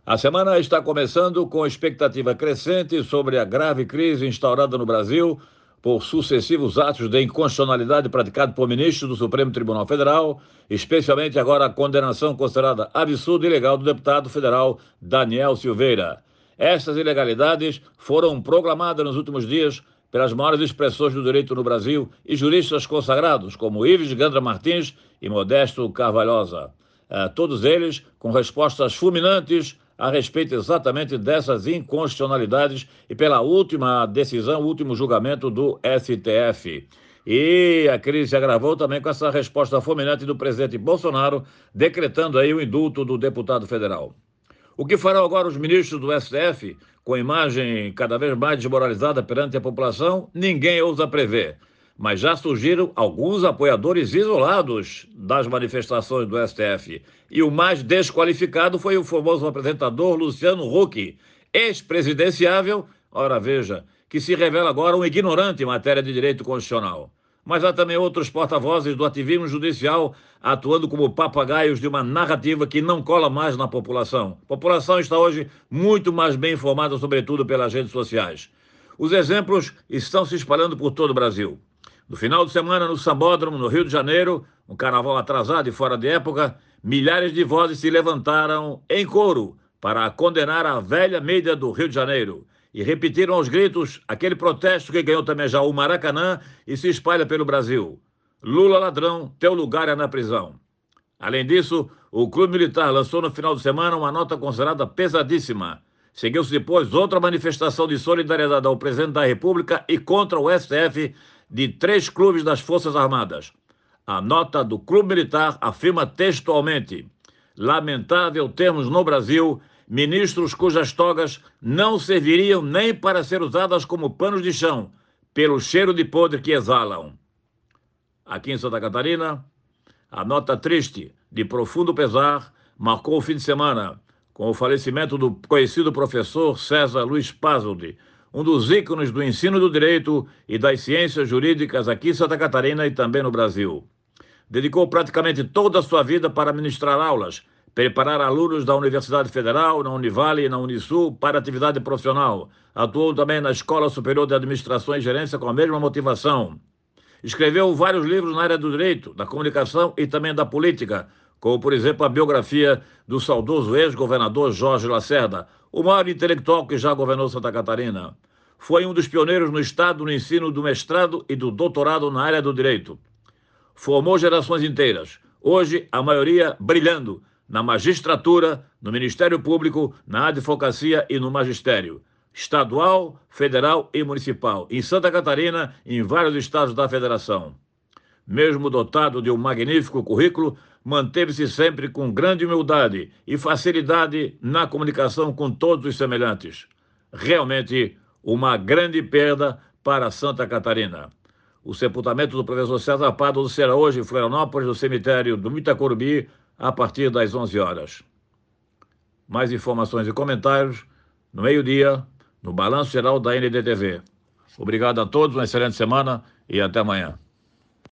A semana está começando com expectativa crescente sobre a grave crise instaurada no Brasil por sucessivos atos de inconstitucionalidade praticados por ministros do Supremo Tribunal Federal, especialmente agora a condenação considerada absurda e ilegal do deputado federal Daniel Silveira. Estas ilegalidades foram proclamadas nos últimos dias pelas maiores expressões do direito no Brasil e juristas consagrados, como Ives Gandra Martins e Modesto Carvalhosa. Todos eles com respostas fulminantes a respeito exatamente dessas inconstitucionalidades e pela última decisão, último julgamento do STF. E a crise se agravou também com essa resposta fulminante do presidente Bolsonaro, decretando aí o indulto do deputado federal. O que farão agora os ministros do STF, com imagem cada vez mais desmoralizada perante a população, ninguém ousa prever. Mas já surgiram alguns apoiadores isolados das manifestações do STF. E o mais desqualificado foi o famoso apresentador Luciano Huck, ex-presidenciável, ora veja, que se revela agora um ignorante em matéria de direito constitucional. Mas há também outros porta-vozes do ativismo judicial atuando como papagaios de uma narrativa que não cola mais na população. A população está hoje muito mais bem informada, sobretudo pelas redes sociais. Os exemplos estão se espalhando por todo o Brasil. No final de semana, no Sambódromo, no Rio de Janeiro, um carnaval atrasado e fora de época, milhares de vozes se levantaram em coro para condenar a velha mídia do Rio de Janeiro e repetiram aos gritos aquele protesto que ganhou também já o Maracanã e se espalha pelo Brasil. Lula ladrão, teu lugar é na prisão. Além disso, o Clube Militar lançou no final de semana uma nota considerada pesadíssima. Seguiu-se depois outra manifestação de solidariedade ao presidente da República e contra o STF de 3 clubes das Forças Armadas. A nota do Clube Militar afirma textualmente: lamentável termos no Brasil ministros cujas togas não serviriam nem para ser usadas como panos de chão, pelo cheiro de podre que exalam. Aqui em Santa Catarina, a nota triste, de profundo pesar, marcou o fim de semana, com o falecimento do conhecido professor César Luiz Pazoldi, um dos ícones do ensino do direito e das ciências jurídicas aqui em Santa Catarina e também no Brasil. Dedicou praticamente toda a sua vida para ministrar aulas, preparar alunos da Universidade Federal, na Univale e na Unisul para atividade profissional. Atuou também na Escola Superior de Administração e Gerência com a mesma motivação. Escreveu vários livros na área do direito, da comunicação e também da política, como, por exemplo, a biografia do saudoso ex-governador Jorge Lacerda, o maior intelectual que já governou Santa Catarina. Foi um dos pioneiros no Estado no ensino do mestrado e do doutorado na área do direito. Formou gerações inteiras, hoje a maioria brilhando na magistratura, no Ministério Público, na advocacia e no magistério, estadual, federal e municipal, em Santa Catarina e em vários estados da federação. Mesmo dotado de um magnífico currículo, manteve-se sempre com grande humildade e facilidade na comunicação com todos os semelhantes. Realmente uma grande perda para Santa Catarina. O sepultamento do professor César Pazoldi será hoje em Florianópolis, no cemitério do Itacorubi, a partir das 11 horas. Mais informações e comentários no meio-dia, no Balanço Geral da NDTV. Obrigado a todos, uma excelente semana e até amanhã.